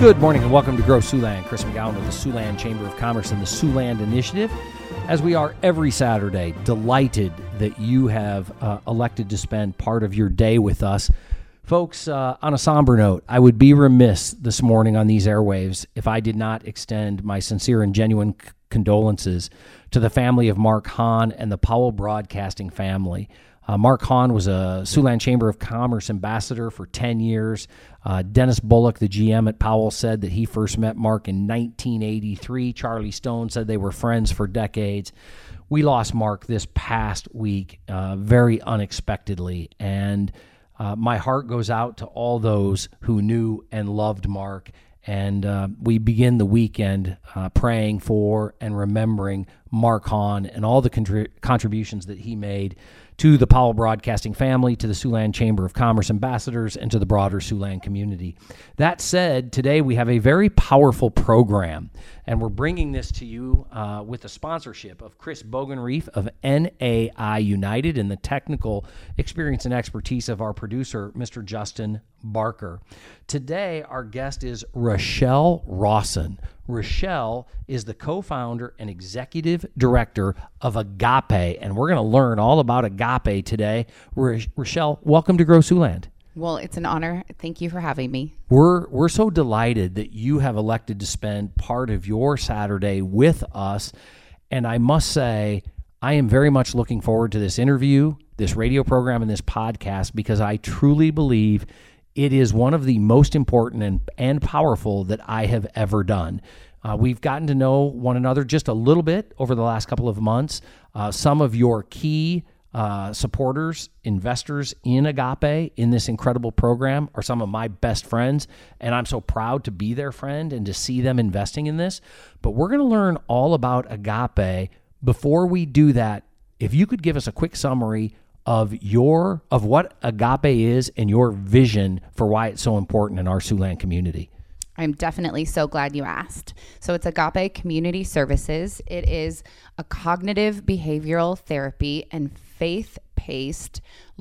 Good morning and welcome to Grow Siouxland. Chris McGowan with the Siouxland Chamber of Commerce and the Siouxland Initiative. As we are every Saturday, delighted that you have elected to spend part of your day with us. Folks, on a somber note, I would be remiss this morning on these airwaves if I did not extend my sincere and genuine condolences to the family of Mark Hahn and the Powell Broadcasting family. Mark Hahn was a Siouxland Chamber of Commerce ambassador for 10 years. Dennis Bullock, the GM at Powell, said that he first met Mark in 1983. Charlie Stone said they were friends for decades. We lost Mark this past week very unexpectedly, and my heart goes out to all those who knew and loved Mark. And we begin the weekend praying for and remembering Mark Hahn and all the contributions that he made to the Powell Broadcasting family, to the Siouxland Chamber of Commerce ambassadors, and to the broader Siouxland community. That said, today we have a very powerful program, and we're bringing this to you with the sponsorship of Chris Bogenreef of NAI United and the technical experience and expertise of our producer, Mr. Justin Barker. Today, our guest is Rochelle Rawson. Rochelle is the co-founder and executive director of Agape, and we're going to learn all about Agape today. Rochelle, welcome to Grow Siouxland. Well, it's an honor. Thank you for having me. We're so delighted that you have elected to spend part of your Saturday with us, and I must say, I am very much looking forward to this interview, this radio program, and this podcast, because I truly believe it is one of the most important and powerful that I have ever done. We've gotten to know one another just a little bit over the last couple of months. Some of your key supporters, investors in Agape, in this incredible program, are some of my best friends, and I'm so proud to be their friend and to see them investing in this. But we're going to learn all about Agape. Before we do that, if you could give us a quick summary of what Agape is and your vision for why it's so important in our Siouxland community. I'm definitely so glad you asked. So it's Agape Community Services. It is a cognitive behavioral therapy and faith-paced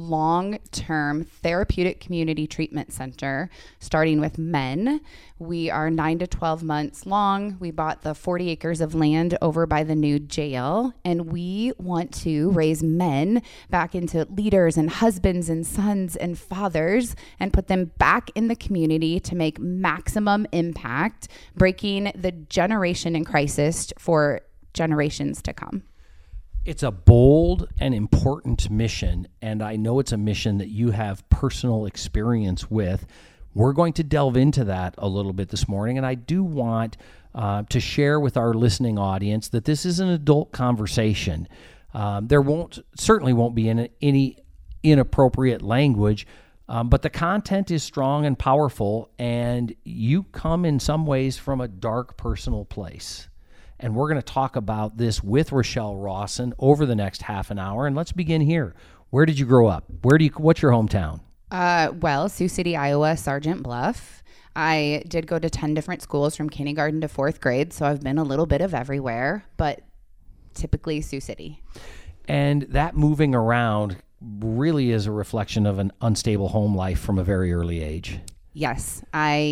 long-term therapeutic community treatment center starting with men. We are 9 to 12 months long. We bought the 40 acres of land over by the new jail, and we want to raise men back into leaders and husbands and sons and fathers and put them back in the community to make maximum impact, breaking the generation in crisis for generations to come. It's a bold and important mission, and I know it's a mission that you have personal experience with. We're going to delve into that a little bit this morning, and I do want to share with our listening audience that this is an adult conversation. There certainly won't be any inappropriate language, but the content is strong and powerful, and you come in some ways from a dark personal place. And we're going to talk about this with Rochelle Rawson over the next half an hour. And let's begin here. Where did you grow up? What's your hometown? Well, Sioux City, Iowa, Sergeant Bluff. I did go to 10 different schools from kindergarten to 4th grade, so I've been a little bit of everywhere, but typically Sioux City. And that moving around really is a reflection of an unstable home life from a very early age. Yes,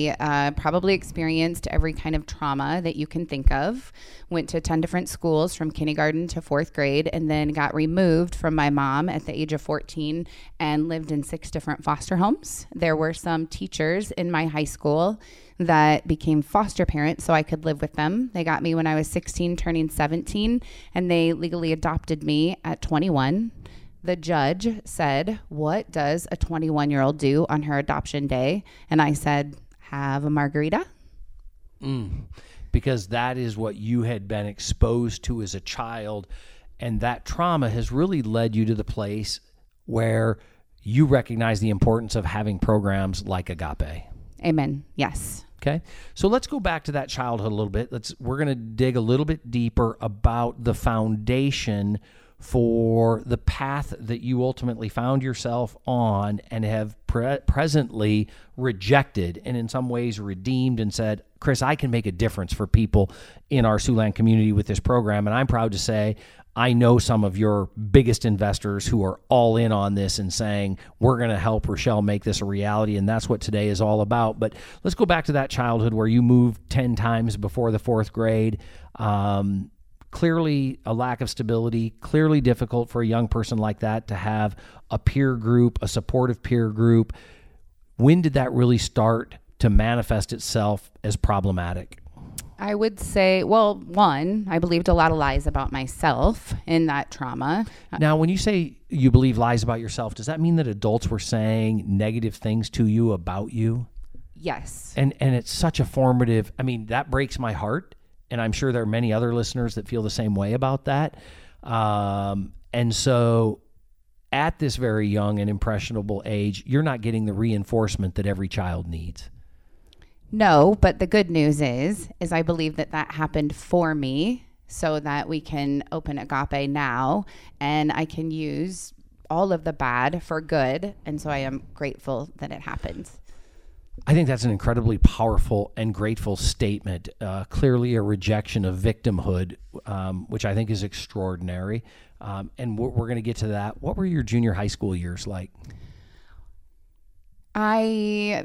I probably experienced every kind of trauma that you can think of. Went to 10 different schools from kindergarten to 4th grade, and then got removed from my mom at the age of 14 and lived in 6 different foster homes. There were some teachers in my high school that became foster parents so I could live with them. They got me when I was 16, turning 17, and they legally adopted me at 21. The judge said, "What does a 21-year-old do on her adoption day?" And I said, "Have a margarita." Because that is what you had been exposed to as a child. And that trauma has really led you to the place where you recognize the importance of having programs like Agape. Amen. Yes. Okay. So let's go back to that childhood a little bit. We're going to dig a little bit deeper about the foundation for the path that you ultimately found yourself on and have presently rejected and in some ways redeemed and said, Chris, I can make a difference for people in our Siouxland community with this program. And I'm proud to say I know some of your biggest investors who are all in on this and saying, we're going to help Rochelle make this a reality. And that's what today is all about. But let's go back to that childhood where you moved 10 times before the fourth grade. Clearly a lack of stability, clearly difficult for a young person like that to have a peer group, a supportive peer group. When did that really start to manifest itself as problematic? I would say, well, one, I believed a lot of lies about myself in that trauma. Now, when you say you believe lies about yourself, does that mean that adults were saying negative things to you about you? Yes. And it's such a formative, I mean, that breaks my heart. And I'm sure there are many other listeners that feel the same way about that. And so at this very young and impressionable age, you're not getting the reinforcement that every child needs. No, but the good news is I believe that happened for me so that we can open Agape now and I can use all of the bad for good. And so I am grateful that it happened. I think that's an incredibly powerful and grateful statement. Clearly a rejection of victimhood, which I think is extraordinary. And we're going to get to that. What were your junior high school years like? I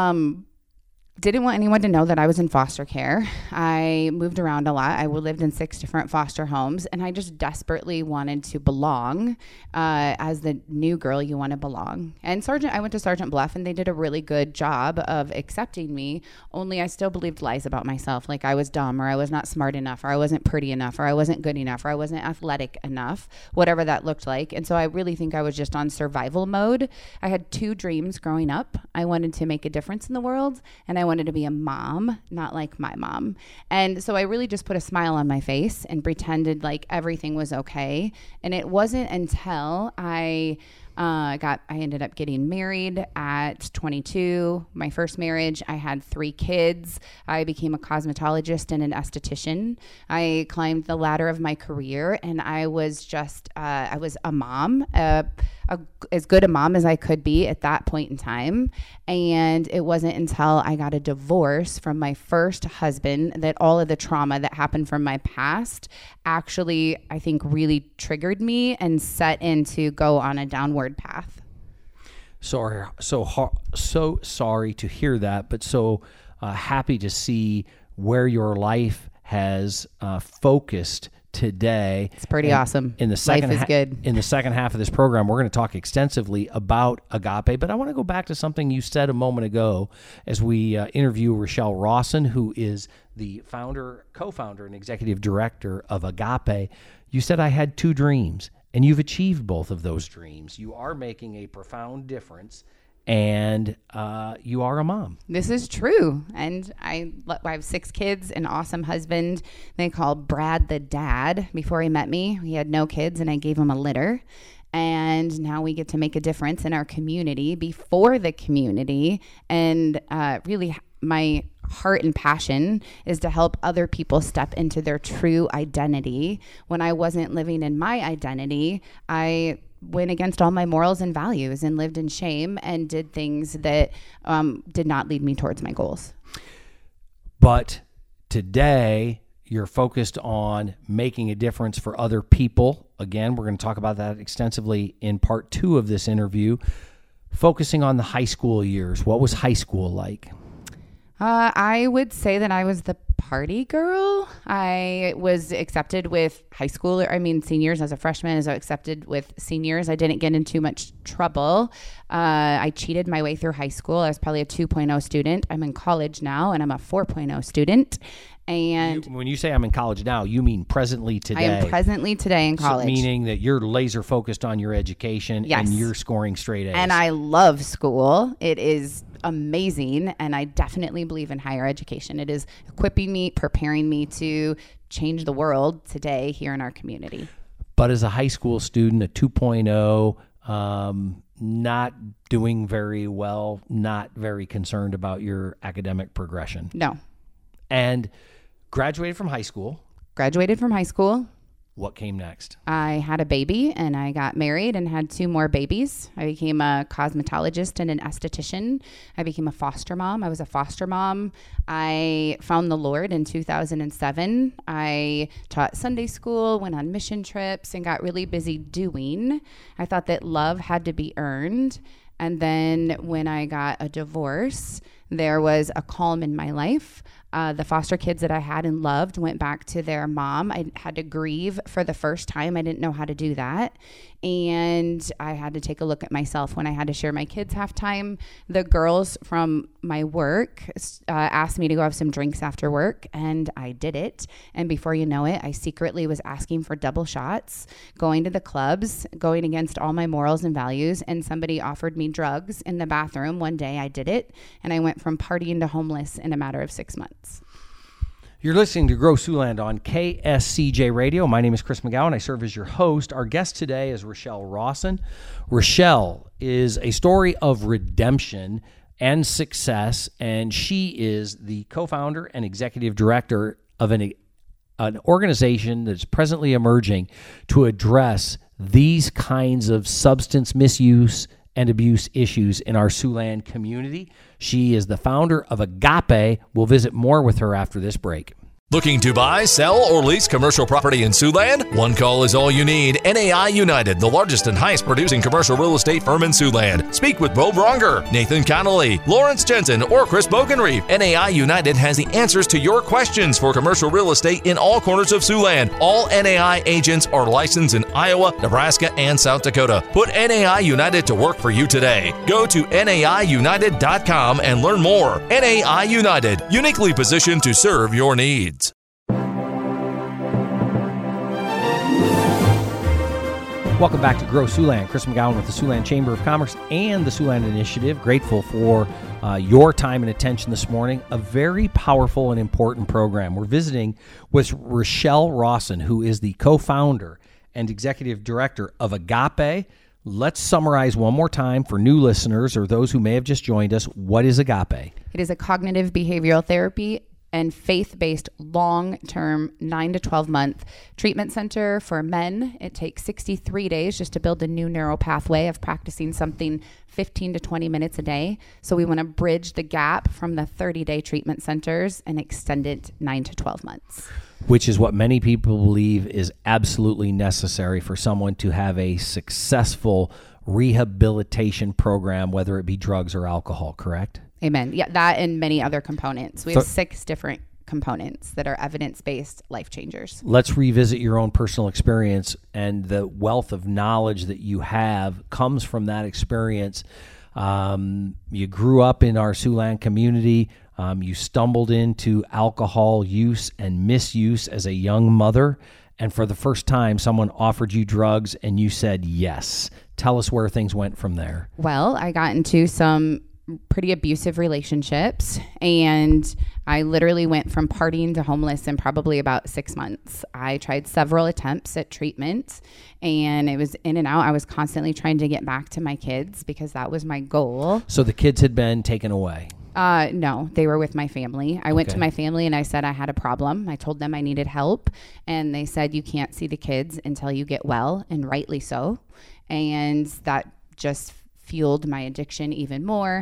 didn't want anyone to know that I was in foster care. I moved around a lot. I lived in 6 different foster homes, and I just desperately wanted to belong. As the new girl, you want to belong. And I went to Sergeant Bluff, and they did a really good job of accepting me, only I still believed lies about myself, like I was dumb, or I was not smart enough, or I wasn't pretty enough, or I wasn't good enough, or I wasn't athletic enough, whatever that looked like. And so I really think I was just on survival mode. I had 2 dreams growing up. I wanted to make a difference in the world, and I wanted to be a mom, not like my mom. And so I really just put a smile on my face and pretended like everything was okay. And it wasn't until I ended up getting married at 22, my first marriage. I had 3 kids. I became a cosmetologist and an esthetician. I climbed the ladder of my career, and I was just, I was a mom, as good a mom as I could be at that point in time. And it wasn't until I got a divorce from my first husband that all of the trauma that happened from my past actually, I think, really triggered me and set in to go on a downward path. So sorry to hear that, but so happy to see where your life has focused today. It's pretty awesome. In the second life is good. In the second half of this program, we're going to talk extensively about Agape, but I want to go back to something you said a moment ago as we interview Rochelle Rawson, who is the co-founder and executive director of Agape. You said, I had 2 dreams, and you've achieved both of those dreams. You are making a profound difference, and you are a mom. This is true. And I have 6 kids, an awesome husband they call Brad the dad. Before he met me, he had no kids, and I gave him a litter. And now we get to make a difference in our community, before the community. And really, my heart and passion is to help other people step into their true identity. When I wasn't living in my identity, I went against all my morals and values and lived in shame and did things that did not lead me towards my goals. But today, you're focused on making a difference for other people. Again, we're going to talk about that extensively in part 2 of this interview. Focusing on the high school years. What was high school like? I would say that I was the party girl. I was accepted with seniors as a freshman, as I accepted with seniors. I didn't get in too much trouble. I cheated my way through high school. I was probably a 2.0 student. I'm in college now, and I'm a 4.0 student. And when you say I'm in college now, you mean presently today? I am presently today in college. So meaning that you're laser focused on your education. Yes. And you're scoring straight A's. And I love school. It is amazing. And I definitely believe in higher education. It is equipping me, preparing me to change the world today here in our community. But as a high school student, a 2.0, not doing very well, not very concerned about your academic progression. No. And graduated from high school. What came next? I had a baby and I got married and had 2 more babies. I became a cosmetologist and an esthetician. I became a foster mom. I was a foster mom. I found the Lord in 2007. I taught Sunday school, went on mission trips, and got really busy doing. I thought that love had to be earned. And then when I got a divorce, there was a calm in my life. The foster kids that I had and loved went back to their mom. I had to grieve for the first time. I didn't know how to do that. And I had to take a look at myself when I had to share my kids half time. The girls from my work asked me to go have some drinks after work, and I did it. And before you know it, I secretly was asking for double shots, going to the clubs, going against all my morals and values. And somebody offered me drugs in the bathroom. One day I did it, and I went from partying to homeless in a matter of 6 months. You're listening to Grow Siouxland on KSCJ Radio. My name is Chris McGowan. I serve as your host. Our guest today is Rochelle Rawson. Rochelle is a story of redemption and success, and she is the co-founder and executive director of an organization that's presently emerging to address these kinds of substance misuse and abuse issues in our Siouxland community. She is the founder of Agape. We'll visit more with her after this break. Looking to buy, sell, or lease commercial property in Siouxland? One call is all you need. NAI United, the largest and highest producing commercial real estate firm in Siouxland. Speak with Bo Bronger, Nathan Connolly, Lawrence Jensen, or Chris Bogenreef. NAI United has the answers to your questions for commercial real estate in all corners of Siouxland. All NAI agents are licensed in Iowa, Nebraska, and South Dakota. Put NAI United to work for you today. Go to NAIUnited.com and learn more. NAI United, uniquely positioned to serve your needs. Welcome back to Grow Siouxland. Chris McGowan with the Siouxland Chamber of Commerce and the Siouxland Initiative. Grateful for your time and attention this morning. A very powerful and important program. We're visiting with Rochelle Rawson, who is the co-founder and executive director of Agape. Let's summarize one more time for new listeners or those who may have just joined us. What is Agape? It is a cognitive behavioral therapy and faith-based long-term 9 to 12-month treatment center for men. It takes 63 days just to build a new neural pathway of practicing something 15 to 20 minutes a day. So we want to bridge the gap from the 30-day treatment centers and extend it 9 to 12 months. Which is what many people believe is absolutely necessary for someone to have a successful rehabilitation program, whether it be drugs or alcohol, correct? Amen. Yeah, that and many other components. We have 6 different components that are evidence-based life changers. Let's revisit your own personal experience, and the wealth of knowledge that you have comes from that experience. You grew up in our Siouxland community. You stumbled into alcohol use and misuse as a young mother, and for the first time, someone offered you drugs, and you said yes. Tell us where things went from there. Well, I got into some pretty abusive relationships, and I literally went from partying to homeless in probably about 6 months. I tried several attempts at treatment, and it was in and out. I was constantly trying to get back to my kids because that was my goal. So the kids had been taken away? No, they were with my family. I went to my family and I said I had a problem. I told them I needed help, and they said, you can't see the kids until you get well, and rightly so. And that just fueled my addiction even more.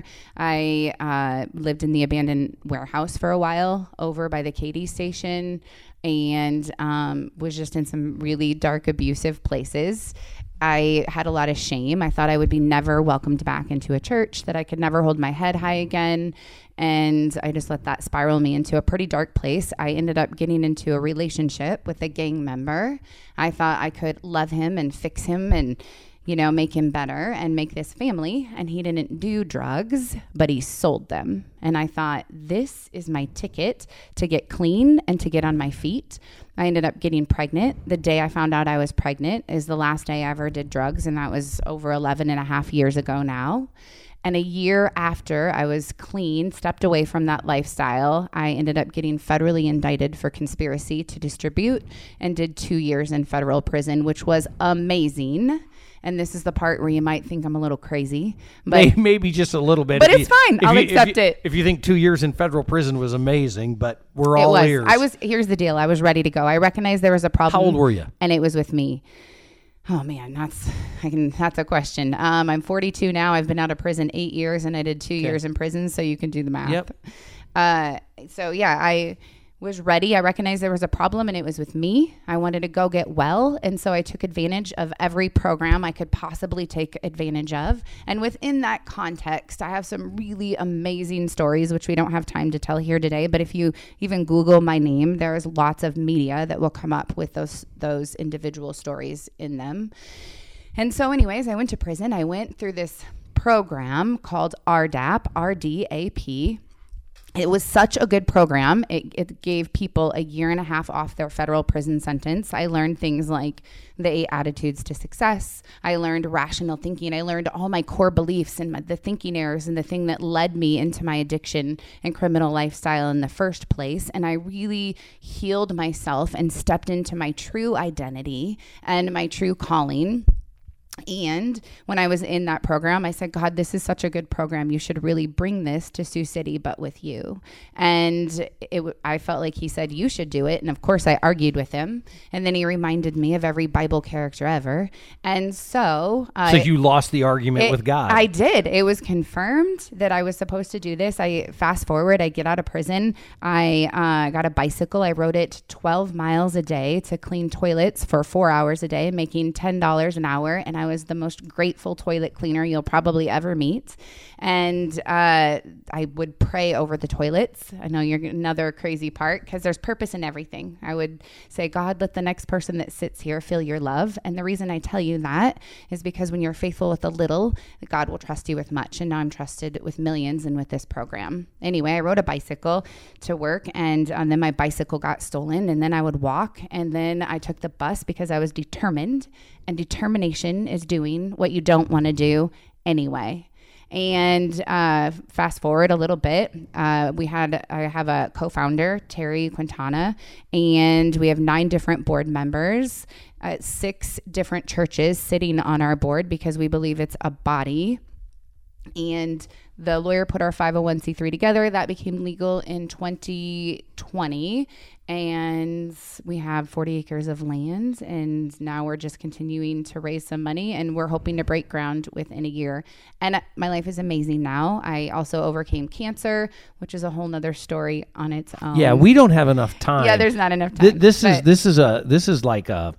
I lived in the abandoned warehouse for a while over by the Katy station, and was just in some really dark, abusive places. I had a lot of shame. I thought I would be never welcomed back into a church, that I could never hold my head high again. And I just let that spiral me into a pretty dark place. I ended up getting into a relationship with a gang member. I thought I could love him and fix him and, you know, make him better and make this family. And he didn't do drugs, but he sold them. And I thought, this is my ticket to get clean and to get on my feet. I ended up getting pregnant. The day I found out I was pregnant is the last day I ever did drugs. And that was over 11 and a half years ago now. And a year after I was clean, stepped away from that lifestyle, I ended up getting federally indicted for conspiracy to distribute and did 2 years in federal prison, which was amazing. And this is the part where you might think I'm a little crazy, but maybe just a little bit. But it's fine. I'll accept it. If you think 2 years in federal prison was amazing, but we're all ears. Here's the deal. I was ready to go. I recognized there was a problem. How old were you? And it was with me. Oh man, that's a question. I'm 42 now. I've been out of prison 8 years, and I did 2 years in prison, so you can do the math. Yep. So yeah, I was ready. I recognized there was a problem, and it was with me. I wanted to go get well, and so I took advantage of every program I could possibly take advantage of. And within that context, I have some really amazing stories, which we don't have time to tell here today. But if you even Google my name, there is lots of media that will come up with those individual stories in them. And so anyways, I went to prison. I went through this program called RDAP, RDAP. It was such a good program. It gave people a 1.5 years off their federal prison sentence. I learned things like the 8 attitudes to success. I learned rational thinking. I learned all my core beliefs and the thinking errors and the thing that led me into my addiction and criminal lifestyle in the first place. And I really healed myself and stepped into my true identity and my true calling. And when I was in that program, I said, God, this is such a good program. You should really bring this to Sioux City, but with you. And I felt like he said, you should do it. And of course, I argued with him. And then he reminded me of every Bible character ever. And so you lost the argument with God. I did. It was confirmed that I was supposed to do this. I fast forward, I get out of prison. I got a bicycle. I rode it 12 miles a day to clean toilets for 4 hours a day, making $10 an hour. And I was the most grateful toilet cleaner you'll probably ever meet. And I would pray over the toilets. I know you're another crazy part, because there's purpose in everything. I would say, God, let the next person that sits here feel your love. And the reason I tell you that is because when you're faithful with a little, God will trust you with much. And now I'm trusted with millions and with this program. Anyway, I rode a bicycle to work, and then my bicycle got stolen, and then I would walk, and then I took the bus because I was determined. And determination is doing what you don't want to do anyway. And fast forward a little bit, I have a co-founder, Terry Quintana, and we have 9 different board members, 6 different churches sitting on our board because we believe it's a body. And the lawyer put our 501c3 together. That became legal in 2020. And we have 40 acres of land. And now we're just continuing to raise some money. And we're hoping to break ground within a year. And my life is amazing now. I also overcame cancer, which is a whole nother story on its own. Yeah, we don't have enough time. Yeah, there's not enough time. This is like a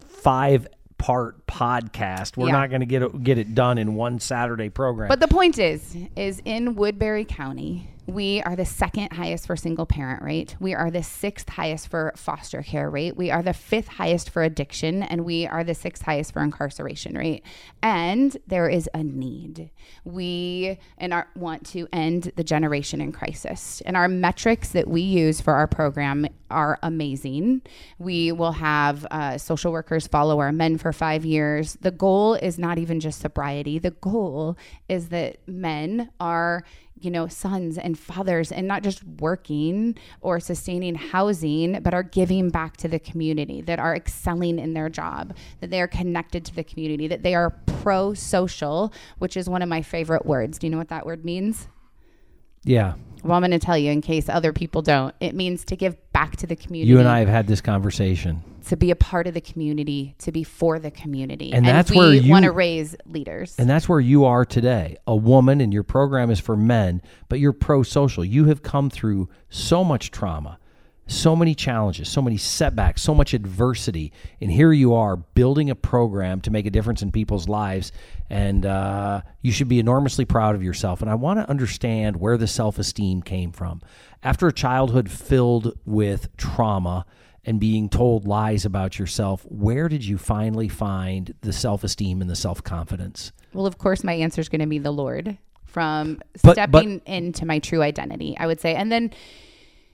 5-part podcast. We're not going to get it done in one Saturday program. But the point is in Woodbury County, we are the 2nd highest for single parent rate. We are the 6th highest for foster care rate. We are the 5th highest for addiction, and we are the 6th highest for incarceration rate. And there is a need. We want to end the generation in crisis. And our metrics that we use for our program are amazing. We will have social workers follow our men for 5 years. The goal is not even just sobriety. The goal is that men are sons and fathers, and not just working or sustaining housing, but are giving back to the community, that are excelling in their job, that they are connected to the community, that they are pro-social, which is one of my favorite words. Do you know what that word means? Yeah. Well, I'm going to tell you in case other people don't. It means to give back to the community. You and I have had this conversation. To be a part of the community, to be for the community. And that's where you want to raise leaders. And that's where you are today. A woman, and your program is for men, but you're pro-social. You have come through so much trauma, so many challenges, so many setbacks, so much adversity. And here you are building a program to make a difference in people's lives. And you should be enormously proud of yourself. And I want to understand where the self-esteem came from. After a childhood filled with trauma and being told lies about yourself, where did you finally find the self-esteem and the self-confidence? Well, of course, my answer is going to be the Lord, from stepping into my true identity, I would say. And then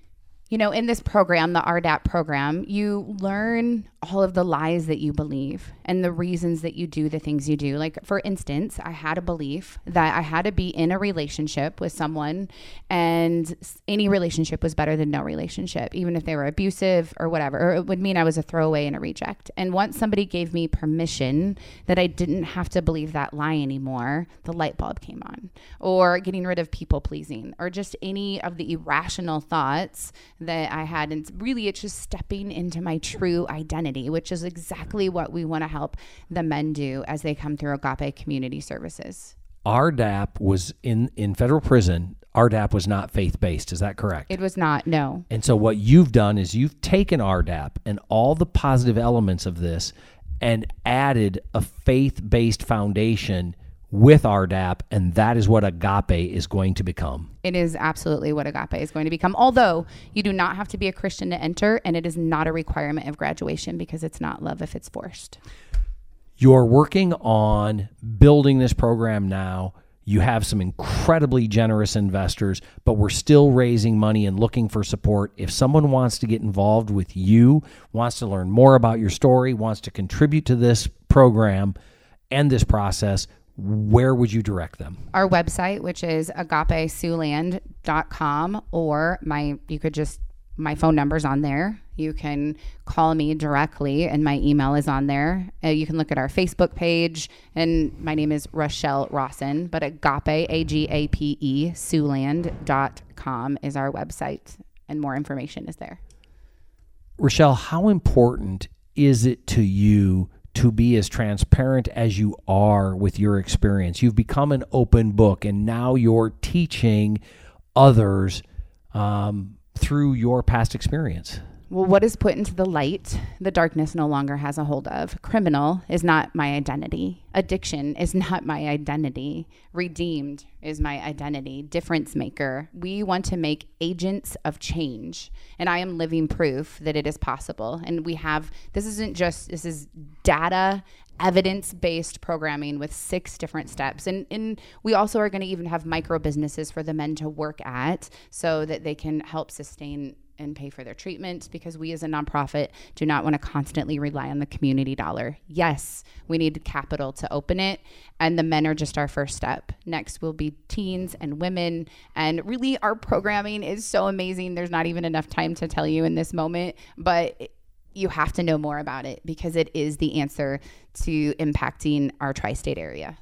In this program, the RDAP program, you learn all of the lies that you believe and the reasons that you do the things you do. Like, for instance, I had a belief that I had to be in a relationship with someone, and any relationship was better than no relationship, even if they were abusive or whatever, or it would mean I was a throwaway and a reject. And once somebody gave me permission that I didn't have to believe that lie anymore, the light bulb came on. Or getting rid of people pleasing, or just any of the irrational thoughts that I had. And really, it's just stepping into my true identity, which is exactly what we want to help the men do as they come through Agape Community Services. RDAP was in federal prison. RDAP was not faith-based. Is that correct? It was not, no. And so what you've done is you've taken RDAP and all the positive elements of this and added a faith-based foundation with RDAP, and that is what Agape is going to become. It is absolutely what Agape is going to become, although you do not have to be a Christian to enter, and it is not a requirement of graduation, because it's not love if it's forced. You're working on building this program now. You have some incredibly generous investors, but we're still raising money and looking for support. If someone wants to get involved with you, wants to learn more about your story, wants to contribute to this program and this process, where would you direct them? Our website, which is agapesiouland.com, or my phone number's on there. You can call me directly, and my email is on there. You can look at our Facebook page, and my name is Rochelle Rawson, but Agape, AGAPE, Siouxland.com is our website, and more information is there. Rochelle, how important is it to you to be as transparent as you are with your experience? You've become an open book, and now you're teaching others through your past experience. Well, what is put into the light, the darkness no longer has a hold of. Criminal is not my identity. Addiction is not my identity. Redeemed is my identity. Difference maker. We want to make agents of change. And I am living proof that it is possible. And this is data, evidence-based programming with 6 different steps. And we also are going to even have micro businesses for the men to work at so that they can help sustain and pay for their treatment, because we as a nonprofit do not want to constantly rely on the community dollar. Yes, we need capital to open it, and the men are just our first step. Next will be teens and women, and really our programming is so amazing. There's not even enough time to tell you in this moment, but you have to know more about it, because it is the answer to impacting our tri-state area.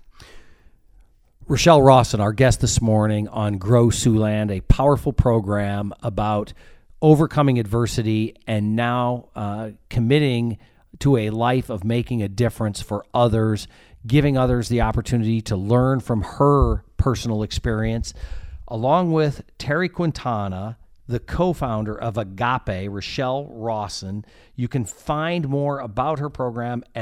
Rochelle Rawson, our guest this morning on Grow Siouxland, a powerful program about overcoming adversity and now committing to a life of making a difference for others, giving others the opportunity to learn from her personal experience, along with Terry Quintana, the co-founder of Agape, Rochelle Rawson. You can find more about her program at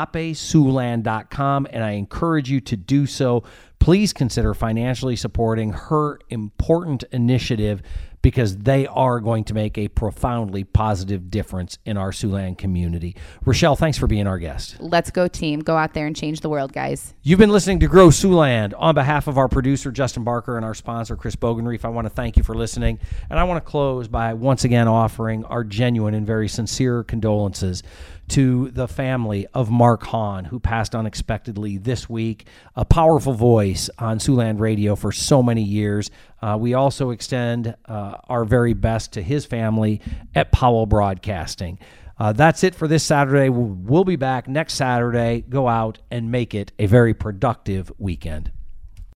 agapesiouxland.com, and I encourage you to do so. Please consider financially supporting her important initiative, because they are going to make a profoundly positive difference in our Siouxland community. Rochelle, thanks for being our guest. Let's go, team. Go out there and change the world, guys. You've been listening to Grow Siouxland. On behalf of our producer, Justin Barker, and our sponsor, Chris Bogenreef, I want to thank you for listening. And I want to close by once again offering our genuine and very sincere condolences to the family of Mark Hahn, who passed unexpectedly this week, a powerful voice on Siouxland Radio for so many years. We also extend our very best to his family at Powell Broadcasting. That's it for this Saturday. We'll be back next Saturday. Go out and make it a very productive weekend.